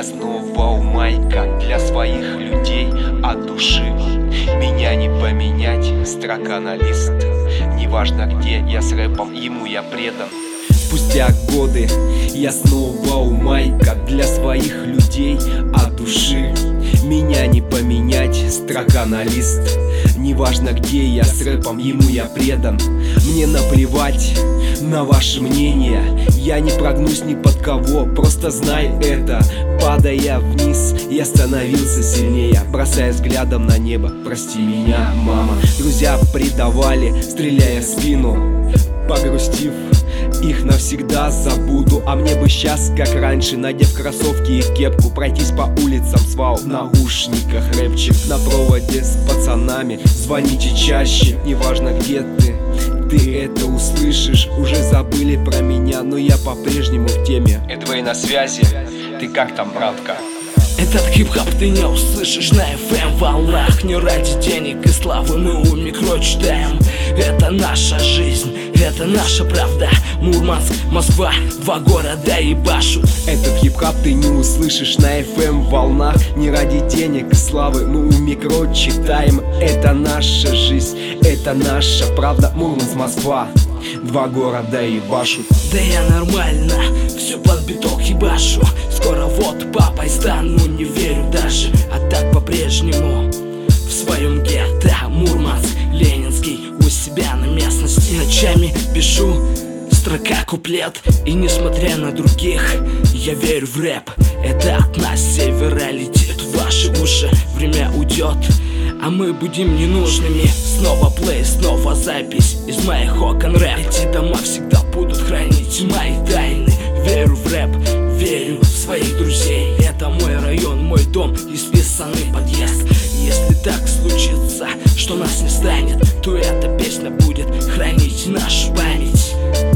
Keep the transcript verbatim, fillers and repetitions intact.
снова у майка для своих людей от души. Меня не поменять, строка на лист. Неважно где, я с рэпом, ему я предан. Спустя годы я снова у майка для своих людей от души. Меня не поменять, строка на лист. Неважно где, я с рэпом, ему я предан. Мне наплевать на ваше мнение, я не прогнусь ни под кого, просто знай это. Падая вниз, я становился сильнее, бросая взглядом на небо. Прости меня, мама. Друзья предавали, стреляя в спину. Погрустив, их навсегда забуду. А мне бы сейчас, как раньше, надев кроссовки и кепку, пройтись по улицам с вау в наушниках. Рэпчик на проводе с пацанами. Звоните чаще, неважно где ты, ты это услышишь. Уже забыли про меня, но я по-прежнему в теме. Эдвей на связи, ты как там, братка? Этот хип-хоп ты не услышишь на эф эм волнах. Не ради денег и славы мы у микро читаем. Это наша жизнь, это наша правда. Мурманск, Москва, два города ебашут. Этот хип-хоп ты не услышишь на эф эм волнах. Не ради денег и славы мы у микро читаем. Это наша жизнь, это наша правда. Мурманск, Москва, два города ебашут. Да я нормально, все под биток ебашу. Скоро вот папой стану, не верю даже. А так по-прежнему в своем гетто. Мурманск, Ленинский, у себя на местности. Ночами пишу строка куплет. И несмотря на других, я верю в рэп. Это от нас с севера летит в ваши уши. Время уйдет, а мы будем ненужными. Снова плей, снова запись из моих окон рэп. Эти дома всегда будут хранить мои тайны. Верю в рэп, верю в своих друзей. Это мой район, мой дом и списанный подъезд. Если так случится, что нас не станет, то эта песня будет хранить нашу память.